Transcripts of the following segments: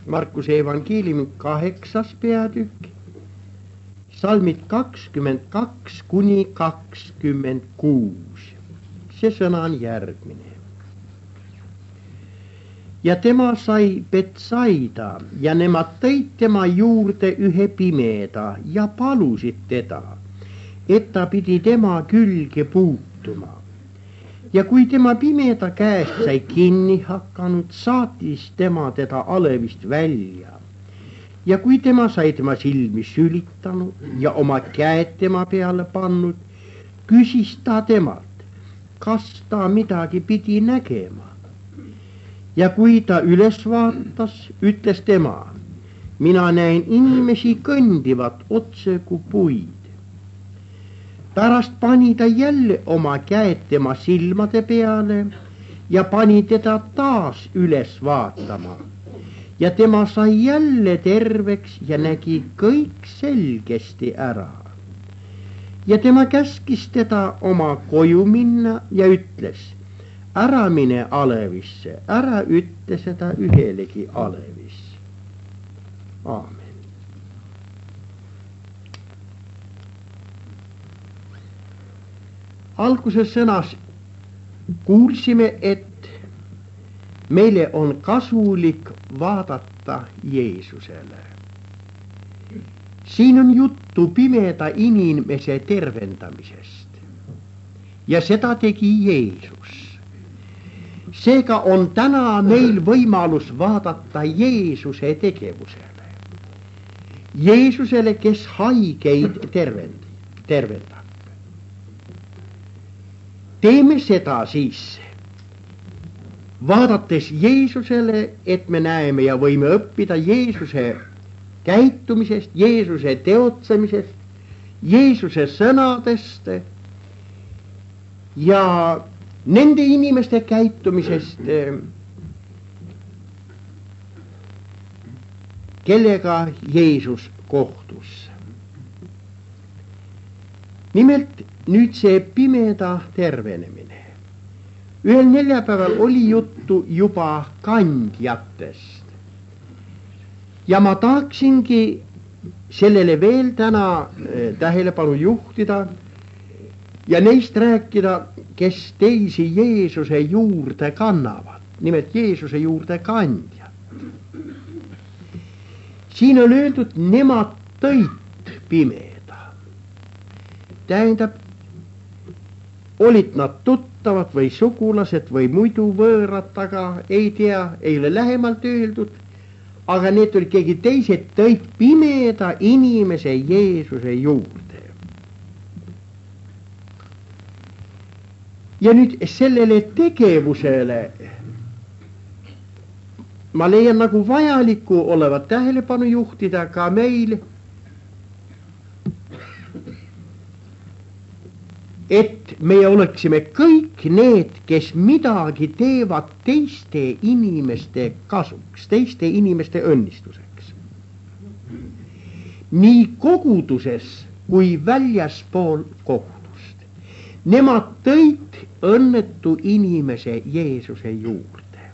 Markuse evangeeliumi 8. peatükk, salmid 22 kuni 26. See sõna on järgmine. Ja tema sai Betsaida ja nemad tõid tema juurde ühe pimeda ja palusid teda, et ta pidi tema külge puutuma. Ja kui tema pimeda käest sai kinni hakanud, saatis tema teda alevist välja. Ja kui tema sai tema silmi sülitanud ja oma käed tema peale pannud, küsis ta temalt, kas ta midagi pidi nägema. Ja kui ta üles vaatas, ütles tema, mina näen inimesi kõndivat otse kui puid. Pärast pani ta jälle oma käed tema silmade peale ja pani teda taas üles vaatama. Ja tema sai jälle terveks ja nägi kõik selgesti ära. Ja tema käskis teda oma koju minna ja ütles, ära mine alevisse, ära ütle seda ühelegi alevis. Aamen. Alguses sõnas kuulsime, et meile on kasulik vaadata Jeesusele. Siin on juttu pimeda inimese tervendamisest. Ja seda tegi Jeesus. Seega on täna meil võimalus vaadata Jeesuse tegevusele. Jeesusele, kes haigeid tervendab. Teeme seda siis, vaadates Jeesusele, et me näeme ja võime õppida Jeesuse käitumisest, Jeesuse teotsemisest, Jeesuse sõnadest ja nende inimeste käitumisest, kellega Jeesus kohtus. Nimelt nüüd see pimeda tervenemine. Ühel neljapäeval oli juttu juba kandjatest. Ja ma tahaksingi sellele veel täna tähelepanu juhtida ja neist rääkida, kes teisi Jeesuse juurde kannavad. Nimelt Jeesuse juurde kandjad. Siin on öeldud, nemad tõid pimeda. Tähendab, olid nad tuttavad või sugulased või muidu võõrad, aga ei tea, ei ole lähemalt öeldud, aga need olid keegi teised, tõid pimeda inimese Jeesuse juurde. Ja nüüd sellele tegevusele ma leian nagu vajaliku olevat tähelepanu juhtida ka meil, et meie oleksime kõik need, kes midagi teevad teiste inimeste kasuks, teiste inimeste õnnistuseks. Nii koguduses kui väljaspool kogudust. Nemad tõid õnnetu inimese Jeesuse juurde.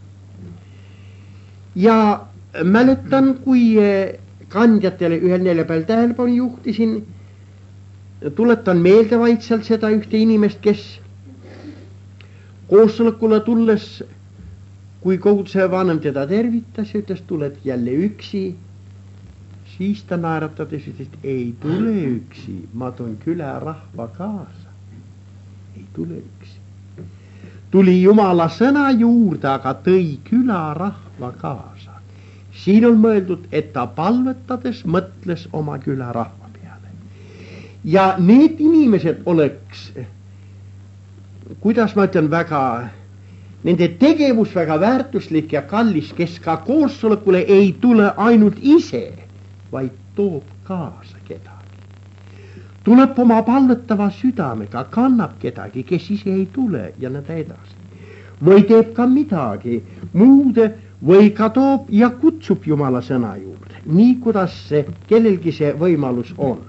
Ja mäletan, kui kandjatele ühel neljapäeval tähelepanu juhtisin, tuletan meelde vaid sealt seda ühte inimest, kes koosolekule tulles, kui koguduse vanem teda tervitas ja ütles, tuled jälle üksi, siis ta naeratades ütles, et ei tule üksi, ma toon külarahva kaasa. Ei tule üksi. Tuli Jumala sõna juurde, aga tõi külarahva kaasa. Siin on mõeldud, et ta palvetades mõtles oma külarahva. Ja need inimesed oleks, kuidas ma ütlen, nende tegevus väga väärtuslik ja kallis, kes ka koosolekule ei tule ainult ise, vaid toob kaasa kedagi. Tuleb oma palvetava südamega, kannab kedagi, kes ise ei tule ja nõnda edasi. Või teeb ka midagi muud või ka toob ja kutsub Jumala sõna juurde, nii kuidas kellelgi see võimalus on.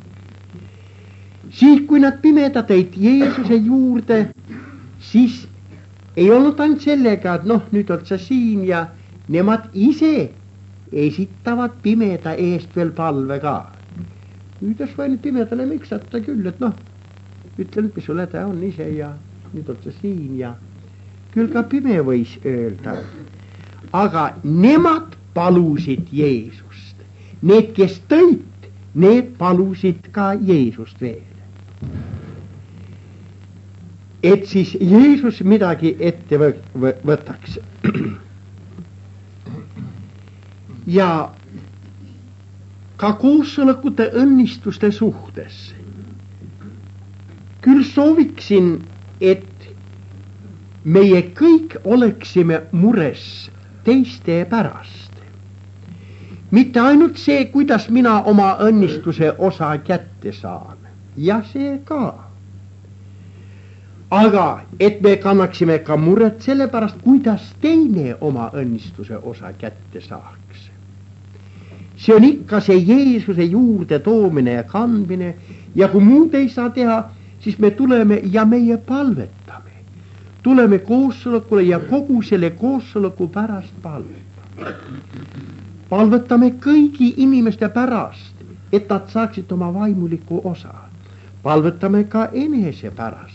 Siis kui nad pimeda tõid Jeesuse juurde, siis ei olnud ainult sellega, et nüüd oled sa siin ja nemad ise esittävät pimeätä eest veel palve ka. Nyt jos vain pimeätälle miksatta kyllä, että no, ütle nyt, mis sul häda on ise ja nüüd oled sa siin ja küll ka pime võis öelda. Aga nemad palusid Jeesust. Need, kes tõid, need palusid ka Jeesust veel. Et siis Jeesus midagi ette võtaks. Ja ka koosolekute õnnistuste suhtes. Küll sooviksin, et meie kõik oleksime mures teiste pärast. Mitte ainult see, kuidas mina oma õnnistuse osa kätte saan. Ja see ka. Aga et me kannaksime ka muret selle pärast, kuidas teine oma õnnistuse osa kätte saaks. See on ikka see Jeesuse juurde toomine ja kandmine ja kui muud ei saa teha, siis me tuleme ja meie palvetame. Tuleme koosolekule ja kogu selle koosoleku pärast palvetame. Palvetame kõigi inimeste pärast, et nad saaksid oma vaimuliku osa. Palvetame ka enese pärast.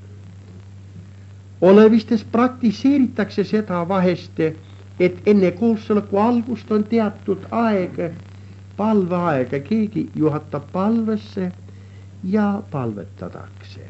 Olevistes praktiseeritakse seda vahest, et enne koosoleku algust on teatud aeg, palveaega, keegi juhatab palvesse ja palvetatakse.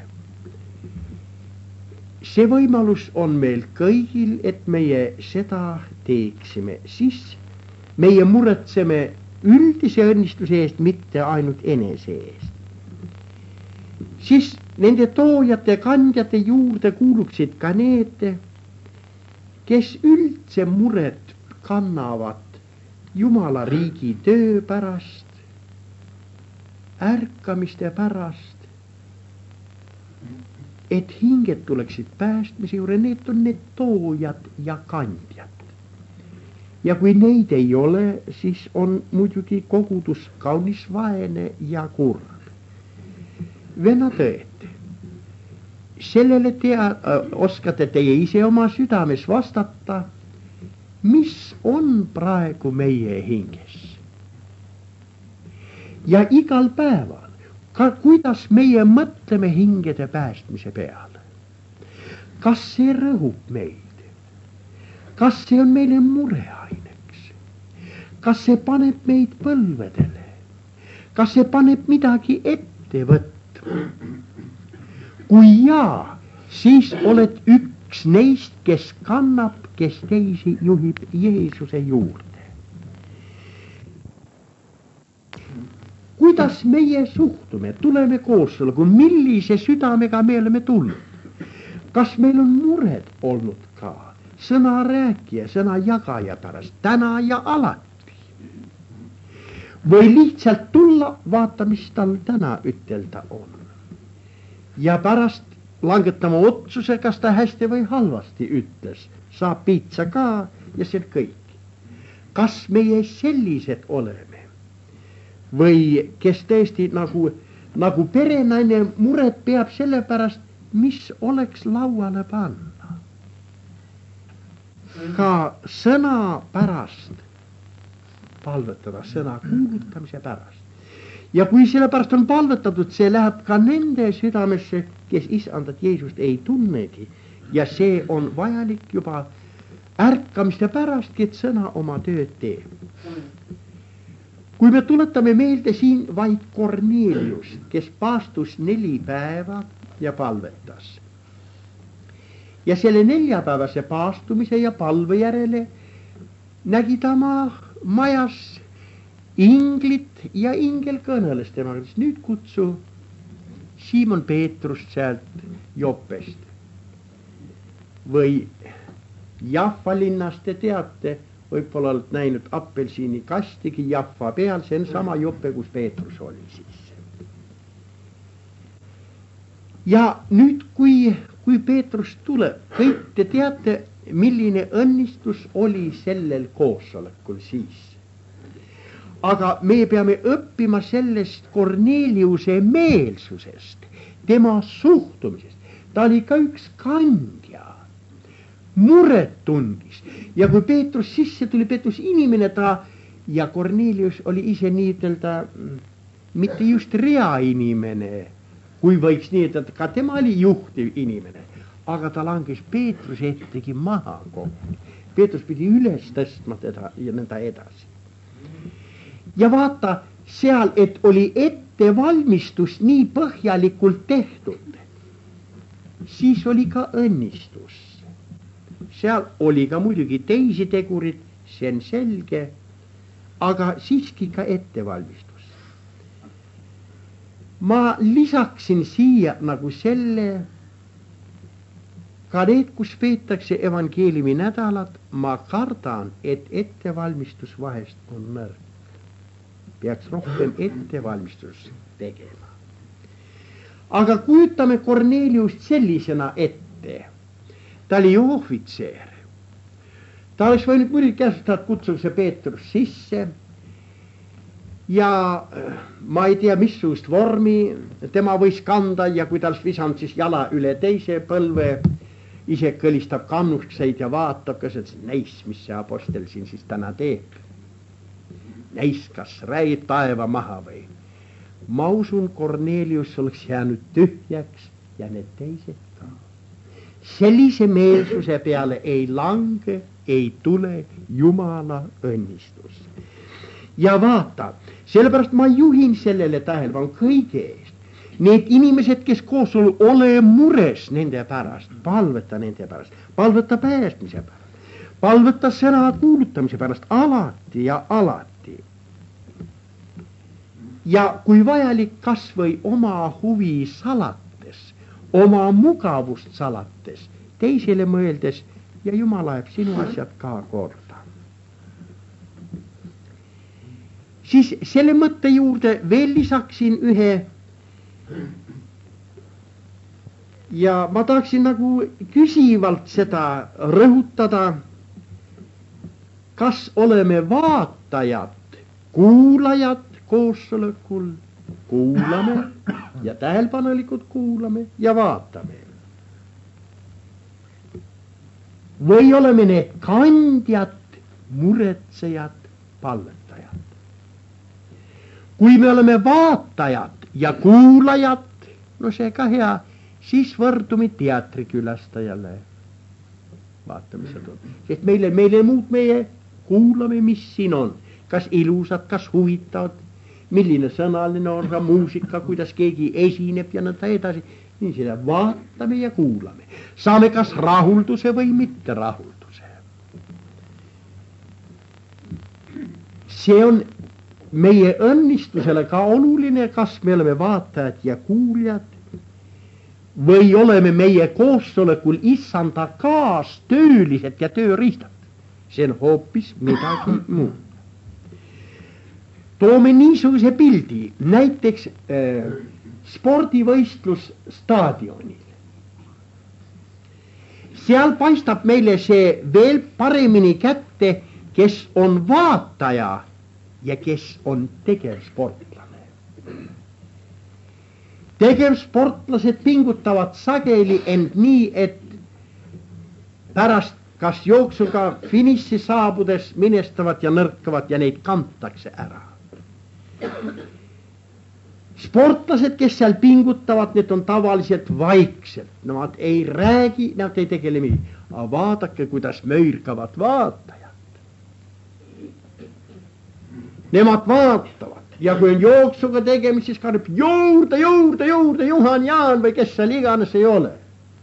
See võimalus on meil kõigil, et meie seda teeksime, siis meie muretseme üldise õnnistuse eest, mitte ainult enese eest. Siis nende toojate kandjate juurde kuuluksid ka need, kes üldse muret kannavad Jumala riigi töö pärast, ärkamiste pärast, et hinged tuleksid päästmise juurde, need on need toojad ja kandjad. Ja kui neid ei ole, siis on muidugi kogudus kaunis vaene ja kurb. Venna tõed, sellele oskate teie ise oma südames vastata, mis on praegu meie hinges. Ja igal päeval, kuidas meie mõtleme hingede päästmise peale. Kas see rõhub meid? Kas see on meile mureaineks? Kas see paneb meid põlvedele? Kas see paneb midagi ette võtta? Kui jaa, siis oled üks neist, kes kannab, kes teisi juhib Jeesuse juurde. Kuidas meie suhtume, tuleme koosolekul, millise südamega me oleme tulnud? Kas meil on mured olnud ka? Sõna rääkija, sõna jagaja pärast, täna ja alati. Või lihtsalt tulla, vaata, mis tal täna ütelda on. Ja pärast langetama otsuse, kas ta hästi või halvasti ütles. Saab piitsa ka ja see kõik. Kas meie sellised oleme? Või kes tõesti nagu perenaine muret peab selle pärast, mis oleks lauale panna. Ka sõna pärast palvetada, sõna kuulutamise pärast. Ja kui selle pärast on palvetatud, see läheb ka nende südamesse, kes isandat Jeesust ei tunnegi. Ja see on vajalik juba ärkamiste pärast, et sõna oma tööd teeb. Kui me tuletame meelde siin vaid Korneliust, kes paastus 4 päeva ja palvetas. Ja selle 4-päevase paastumise ja palve järele nägi ta majas inglit ja ingel kõneles temaga, nüüd kutsu Siimon Peetrust sealt Joppest. Või Jaffa linnast te teate, võib-olla oled näinud apelsiini kastigi Jaffa peal, see on sama Joppe, kus Peetrus oli siis. Ja nüüd, kui Peetrus tuleb, kõik te teate, milline õnnistus oli sellel koosolekul siis. Aga me peame õppima sellest Korneliuse meelsusest, tema suhtumisest. Ta oli ka üks kandja, muret tundis. Ja kui Peetrus sisse tuli, Peetrus inimene, ta Ja Kornelius oli ise niiteltä, mitte just rea inimene, kui võiks niiteltä, ka tema oli juhtiv inimene, aga ta langes Peetruse ettekin maha kokku. Peetrus pidi üles tõstma teda ja nõnda edasi. Ja vaata seal, et oli ettevalmistus nii põhjalikult tehtud, siis oli ka õnnistus. Seal oli ka muidugi teisi tegurid, see on selge, aga siiski ka ettevalmistus. Ma lisaksin siia nagu selle, ka need, kus peetakse evangeeliumi nädalat, ma kardan, et ettevalmistus vahest on nõrk. Peaks rohkem ettevalmistus tegema. Aga kujutame Korneliust sellisena ette. Ta oli ju ohvitseer. Ta oleks võinud muidugi käsutada, et kutsuge see Peetrus sisse. Ja ma ei tea, missugust vormi tema võis kanda ja kui ta oleks visanud siis jala üle teise põlve, ise kõlistab kannukseid ja vaatab, kas et näis, mis see apostel siin siis täna teeb. Näis, kas räägid taeva maha või. Ma usun, Kornelius oleks jäänud tühjaks ja need teised ka. Sellise meelsuse peale ei lange, ei tule Jumala õnnistus. Ja vaata, sellepärast ma juhin sellele tähelepanu kõige eest. Need inimesed, kes koos ole mures nende pärast, palveta nende pärast, palveta päästmise pärast, palveta sõna kuulutamise pärast alati ja alati. Ja kui vajalik kas või oma huvi salates, oma mugavust salates, teisele mõeldes ja Jumal ajab sinu asjad ka korda. Siis selle mõtte juurde veel lisaksin ühe ja ma tahaksin nagu küsivalt seda rõhutada, kas oleme vaatajad, kuulajad koosolekul, kuulame ja tähelepanelikult kuulame ja vaatame. Või oleme need kandjad, muretsejad, palvetajad. Kui me oleme vaatajad ja kuulajad, no see ka hea, siis võrdume teatrikülastajale. Vaatame seda. Sest meile muud meie kuulame, mis siin on. Kas ilusad, kas huvitavad, milline sõnaline on ka muusika, kuidas keegi esineb ja nõnda edasi. Nii seda vaatame ja kuulame. Saame kas rahulduse või mitte rahulduse. See on meie õnnistusele ka oluline, kas me oleme vaatajad ja kuuljad või oleme meie koosolekul issanda kaastöölised ja tööriistad. See on hoopis midagi muud. Toome niisuguse pildi, näiteks spordivõistlus staadionil. Seal paistab meile see veel paremini kätte, kes on vaataja ja kes on tegevsportlane. Tegevsportlased pingutavad sageli end nii, et pärast kas jooksuga finiši saabudes minestavad ja nõrkavad ja neid kantakse ära. Sportlased, kes seal pingutavad, need on tavaliselt vaikselt. Nad ei räägi, nad ei tegele midagi. Aga vaadake, kuidas möirkavad vaatajad. Nemad vaatavad ja kui on jooksuga tegemist, siis karjub juurde, Juhan Jaan või kes seal iganes ei ole.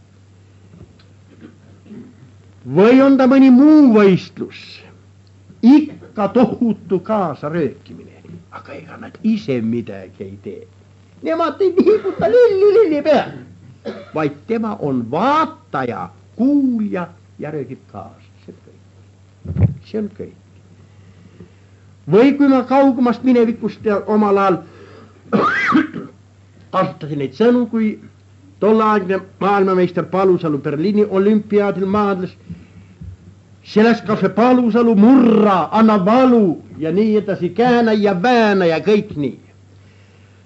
Või on ta mõni muu võistlus, ikka tohutu kaasa röökimine. Aga ega nad ise midagi ei tee. Nemad ei liiguta lilli peal, vaid tema on vaataja, kuulja ja röögib kaasa. See on kõik. Või kui ma kaugemast minevikust ja omal ajal kasutasin neid sõnu, kui tolleaegne maailmameister Palusalu Berliini olümpiaadil maadles, sellest kas see Palusalu murra, anna valu ja nii edasi, kääna ja vääna ja kõik nii.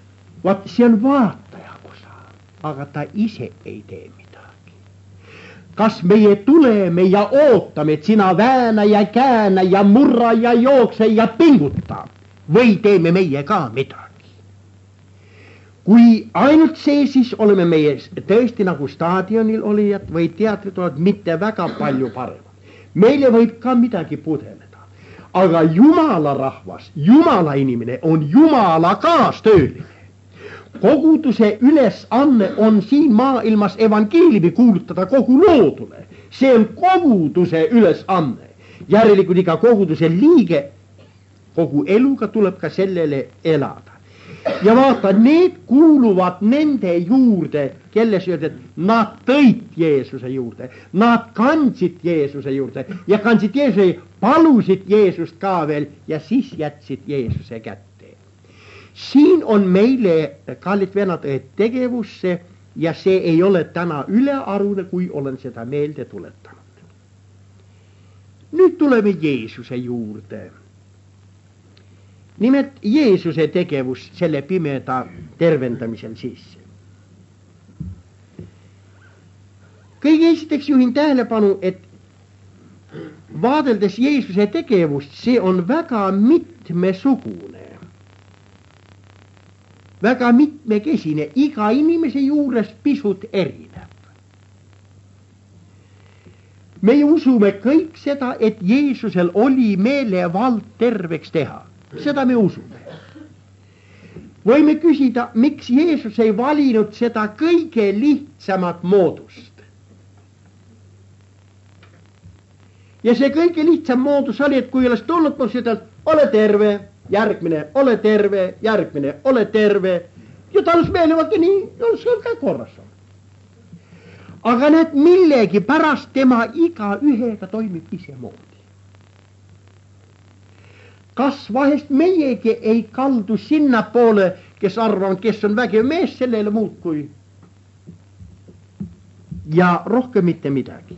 Vaat see on vaataja osa, aga ta ise ei tee midagi. kas meie tuleme ja ootame, et sina vääna ja kääna ja murra ja jookse ja pinguta või teeme meie ka midagi. Kui ainult see, siis oleme meie tõesti nagu staadionil olijad või teatrid olevad mitte väga palju paremad. Meile võib ka midagi pudeleda, aga Jumala rahvas, Jumala inimene on Jumala kaastööline. Koguduse ülesanne on siin maailmas evangeeliumi kuulutada kogu loodule. See on koguduse ülesanne. Järelikult iga koguduse liige kogu eluga tuleb ka sellele elada. Ja vaata, need kuuluvad nende juurde, kelles öelda, et nad tõid Jeesuse juurde, nad kandsid Jeesuse juurde ja kandsid Jeesuse, palusid Jeesust ka veel ja siis jätsid Jeesuse kätte. Siin on meile, kallid vennad, tegevusse ja see ei ole täna ülearune, kui olen seda meelde tuletanud. Nüüd tuleme Jeesuse juurde. Nimelt Jeesuse tegevus selle pimeda tervendamisel sisse. Kõige esiteks juhin tähelepanu, et vaadeldes Jeesuse tegevust, see on väga mitmesugune, väga mitmekesine, iga inimese juures pisut erinev. Meie usume kõik seda, et Jeesusel oli meelevald terveks teha. Seda me usume. Võime küsida, miks Jeesus ei valinud seda kõige lihtsamat moodust. Ja see kõige lihtsam moodus oli, et kui oleks tulnud mul seda, ole terve, järgmine, ole terve, järgmine, ole terve. Ja ta oleks meelevalt ja nii, oleks ka korras. Aga näed, millegi pärast tema iga ühega toimib isemoodi. Kas vahest meiegi ei kaldu sinna poole, kes arvavad, kes on vägev mees, sellele muud kui ja rohkem mitte midagi.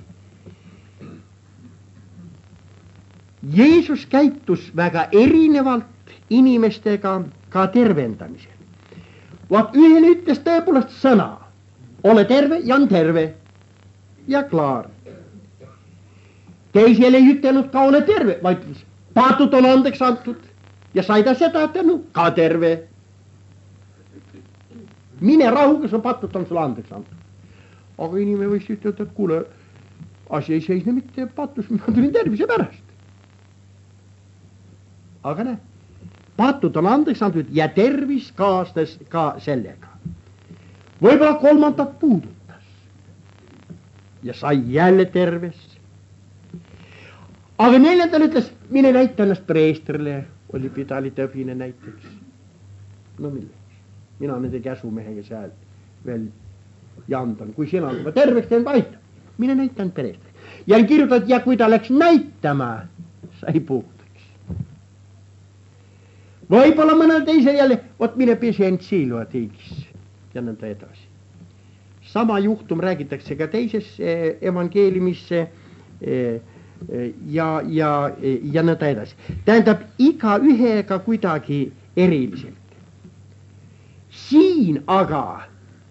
Jeesus käitus väga erinevalt inimestega ka tervendamisel. Vaat ühele ütles tõepoolest sõna, ole terve ja on terve ja klaar. Teisele ei ütelnud ka ole terve, vaid ütles, patud on andeks antud ja sai ta seda tänu ka terve. Mine rahu, kes on patud, on sulle andeks antud. Aga inimene võiks ütelda, et kuule, asi ei seisne mitte patus, ma tulin tervise pärast. Aga näe, patud on andeks antud ja tervis kaasnes ka sellega. Võib-olla kolmandat puudutas ja sai jälle terves. Aga neljandal ütles, mine näita ennast preestrile, oli pidali tõbine näiteks. No milleks? Mina nende käsumehega seal veel jandan, kui sina juba terveks teen aitab. Mine näita ennast preestrile. Ja kirjutad, ja kui ta läks näitama, sai puudeks. Võib-olla mõnel teisel jälle, võt mine pesi end siilua tiigis ja nõnda edasi. Sama juhtum räägitakse ka teises evangeeliumisse ja nõnda edasi. Tähendab, iga ühega kuidagi eriliselt. Siin aga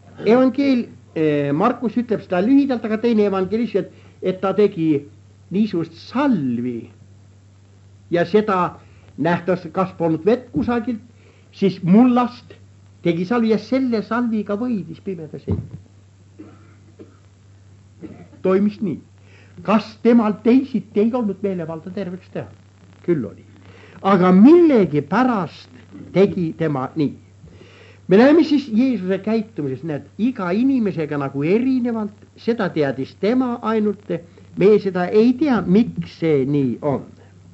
Markus ütleb seda lühidalt, aga teine evangelist, et ta tegi niisugust salvi ja seda nähtas, kas polnud vett kusagilt, siis mullast tegi salvi ja selle salviga võidis pimeda seina. Toimis nii. Kas temal teisiti ei olnud meelevalda terveks teha? Küll oli. Aga millegi pärast tegi tema nii. Me näeme siis Jeesuse käitumises, näed, iga inimesega nagu erinevalt, seda teadis tema ainult, me seda ei tea, miks see nii on.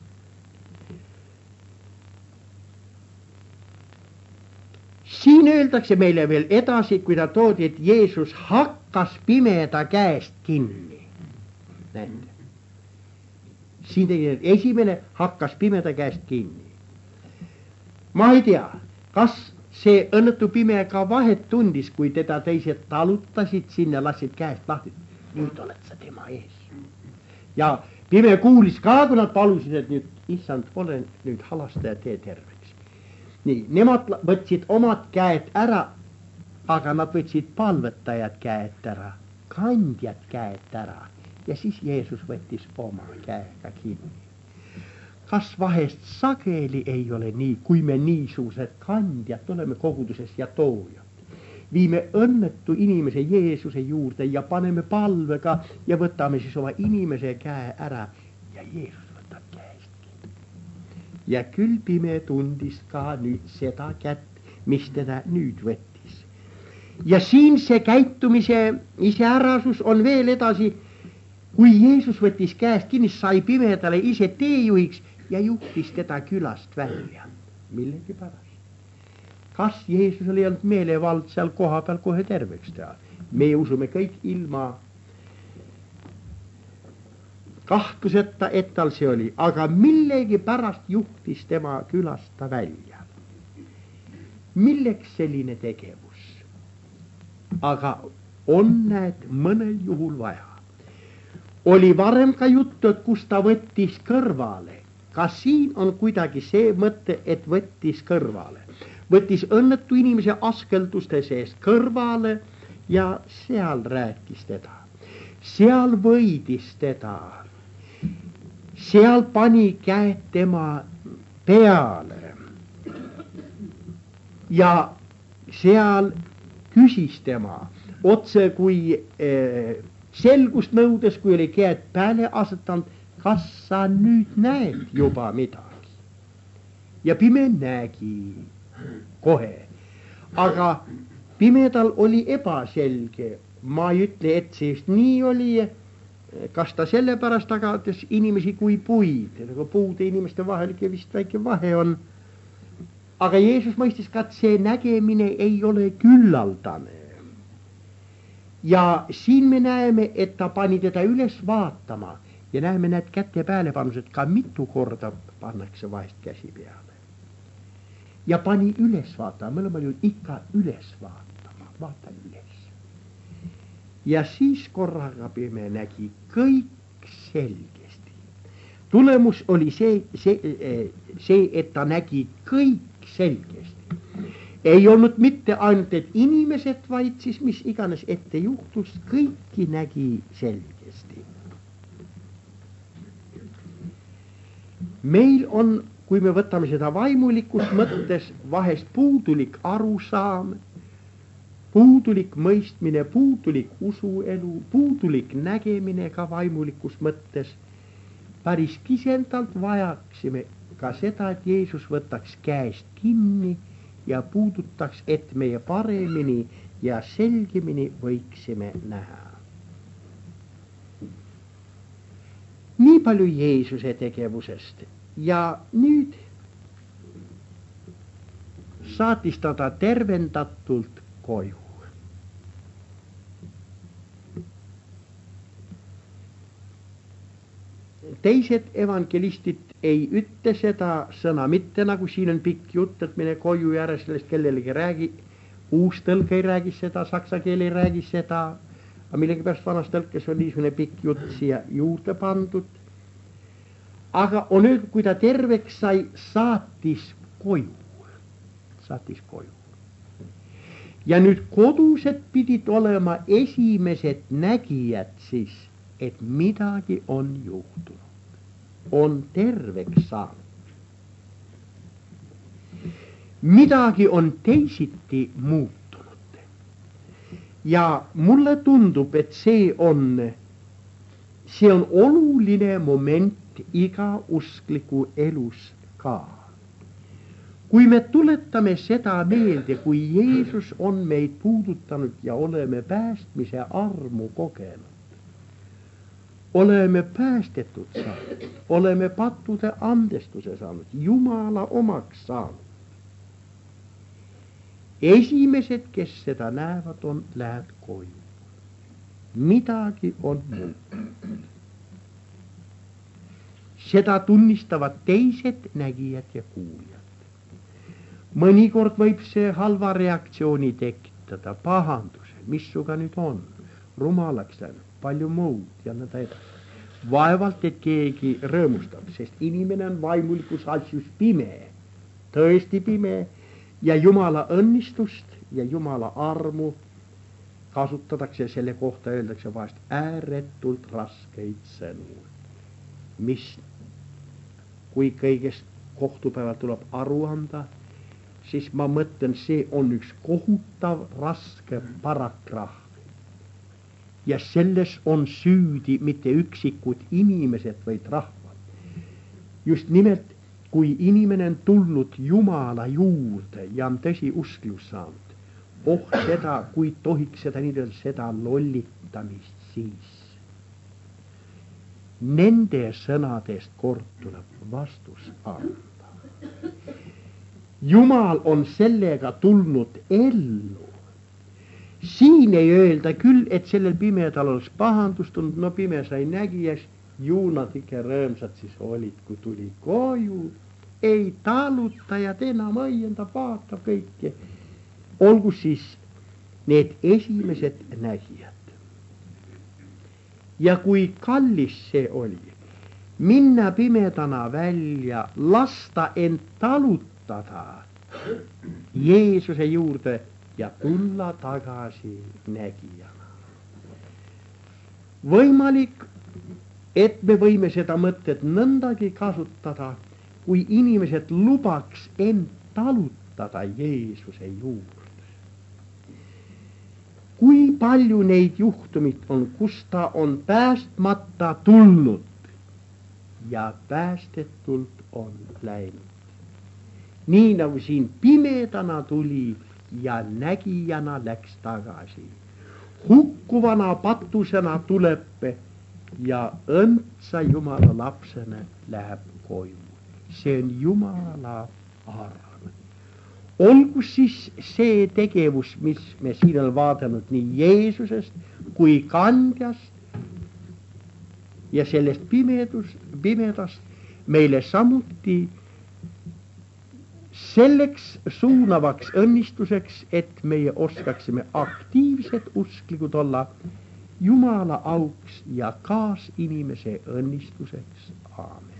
Siin öeldakse meile veel edasi, kui ta toodi, et Jeesus hakkas pimeda käest kinni. Näete. Siin tegi, et esimene hakkas pimeda käest kinni. Ma ei tea, kas see õnnetu pime ka vahet tundis, kui teda teised talutasid sinna, lasid käest lahti. Nüüd oled sa tema ees. Ja pime kuulis ka, kui nad palusid, et nüüd, issand, ole nüüd halastaja, tee terveks. Nii, nemad võtsid omad käed ära, aga nad võtsid palvetajad käed ära, kandjad käed ära Ja siis Jeesus võttis oma käega kinni. Kas vahest sageli ei ole nii, kui me niisugused kandjad oleme koguduses ja toojad? Viime õnnetu inimese Jeesuse juurde ja paneme palvega ja võtame siis oma inimese käe ära ja Jeesus võtab käest kinni. Ja küll pime tundis ka nüüd seda kätt, mis teda nüüd võttis. Ja siin see käitumise iseärasus on veel edasi, kui Jeesus võttis käest kinni, sai pimedale ise teejuhiks ja juhtis teda külast välja. Millegi pärast. Kas Jeesusel ei olnud meelevald seal koha peal kohe terveks teha? Me usume kõik ilma kahtluseta, et tal see oli, aga millegi pärast juhtis tema külast ta välja. Milleks selline tegevus? Aga on näed mõnel juhul vaja. Oli varem ka juttu, et kus ta võttis kõrvale. Kas siin on kuidagi see mõte, et võttis kõrvale? Võttis õnnetu inimese askelduste seest kõrvale ja seal rääkis teda. Seal võidis teda. Seal pani käed tema peale. Ja seal küsis tema otse kui selgust nõudes, kui oli käed pääle asetanud, kas sa nüüd näed juba midagi? Ja pime nägi kohe. Aga pimedal oli ebaselge. Ma ei ütle, et see just nii oli, kas ta sellepärast tagades inimesi kui puid, nagu puude inimeste vahel vist väike vahe on. Aga Jeesus mõistis ka, et see nägemine ei ole küllaldane. Ja siin me näeme, et ta pani teda üles vaatama ja näeme need kätte peale pannud, et ka mitu korda pannakse vahest käsi peale. Ja pani üles vaatama, me oleme ju ikka üles vaatama, vaata üles. Ja siis korraga pime nägi kõik selgesti. Tulemus oli see, et ta nägi kõik selgesti. Ei olnud mitte ainult, et inimesed, vaid siis mis iganes ette juhtus, kõiki nägi selgesti. Meil on, kui me võtame seda vaimulikus mõttes, vahest puudulik arusaam, puudulik mõistmine, puudulik usuelu, puudulik nägemine ka vaimulikus mõttes. Päris kisendalt vajaksime ka seda, et Jeesus võtaks käest kinni ja puudutaks, et meie paremini ja selgemini võiksime näha. Nii palju Jeesuse tegevusest ja nüüd saatis ta tervendatult koju. Teised evangelistid ei ütle seda sõna mitte, nagu siin on pikk jutt, et mine koju ja ära sellest kellelegi räägi. Uus tõlge ei räägi seda, saksa keel ei räägi seda, aga millegipärast vanas tõlkes on niisugune pikk jutt siia juurde pandud. Aga on öeldud, kui ta terveks sai, saatis koju. Saatis koju. Ja nüüd kodused pidid olema esimesed nägijad siis, et midagi on juhtunud. On terveks saanud. Midagi on teisiti muutunud. Ja mulle tundub, et see on oluline moment iga uskliku elus ka. Kui me tuletame seda meelde, kui Jeesus on meid puudutanud ja oleme päästmise armu kogenud, oleme päästetud saanud, oleme pattude andestuse saanud, Jumala omaks saanud. Esimesed, kes seda näevad, lähevad koju. Midagi on muutunud. Seda tunnistavad teised nägijad ja kuuljad. Mõnikord võib see halva reaktsiooni tekitada, pahanduse, missuga nüüd on, rumalaks läinud, palju muud ja nõnda edasi. Vaevalt, et keegi rõõmustab, sest inimene on vaimulikus asjus pime, tõesti pime ja Jumala õnnistust ja Jumala armu kasutatakse selle kohta, öeldakse vahest ääretult raskeid sõnu. Mis, kui kõigest kohtupäeval tuleb aru anda, siis ma mõtlen, see on üks kohutav raske paragrahv. Ja selles on süüdi mitte üksikud inimesed, vaid rahvad. Just nimelt, kui inimene on tulnud Jumala juurde ja on tõsi usklus saanud, seda, kui tohiks seda nii-öelda, seda lollitamist siis. Nende sõnadest kord tuleb vastus anda. Jumal on sellega tulnud ellu. Siin ei öelda küll, et sellel pimedal oleks pahandust tulnud, no pime sai nägijas, ju nad ikka rõõmsad siis olid, kui tuli koju, ei taluta ja enam õienda vaatab kõike. Olgu siis need esimesed nägijad. Ja kui kallis see oli, minna pimedana välja, lasta end talutada Jeesuse juurde ja tulla tagasi nägijana. Võimalik, et me võime seda mõtet nõndagi kasutada, kui inimesed lubaks end talutada Jeesuse juurde. Kui palju neid juhtumid on, kus ta on päästmata tulnud ja päästetult on läinud. Nii nagu siin pimedana tuli ja nägijana läks tagasi. Hukkuvana patusena tuleb ja õndsa Jumala lapsena läheb koju. See on Jumala arm. Olgu siis see tegevus, mis me siin on vaadanud nii Jeesusest kui kandjast ja sellest pimedast meile samuti selleks suunavaks õnnistuseks, et meie oskaksime aktiivsed usklikud olla Jumala auks ja kaasinimese õnnistuseks. Aamen.